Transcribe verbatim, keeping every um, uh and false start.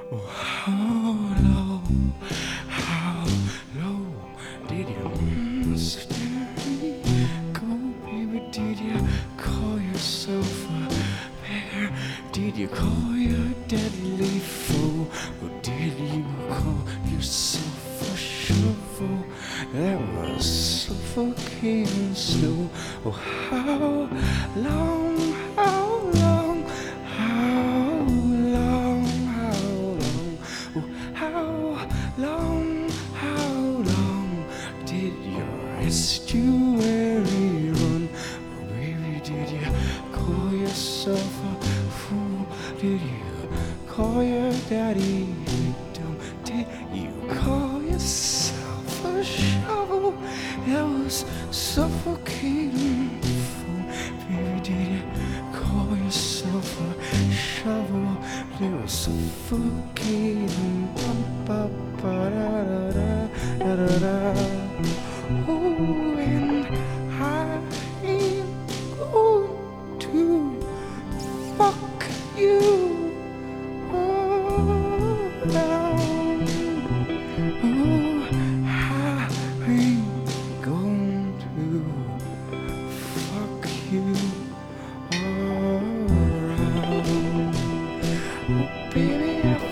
Oh, how low, how low did you stay? Go, baby, did you call yourself a bear? Did you call your deadly foe? Or did you call yourself a shovel that was suffocating slow? Oh, how long, how long, how long, how long, oh, how long, how long did your estuary run? Oh, baby, did you call yourself a fool? Did you call your daddy dumb? Did you call yourself a shovel that was suffocating full? Baby, did you call yourself a shovel that was suffocating? Ba, ba, ba, da, da, da, da, da, da. Oh, and I'm going to fuck you. Oh, down. Oh, I'm going to fuck you all around. Oh, baby, I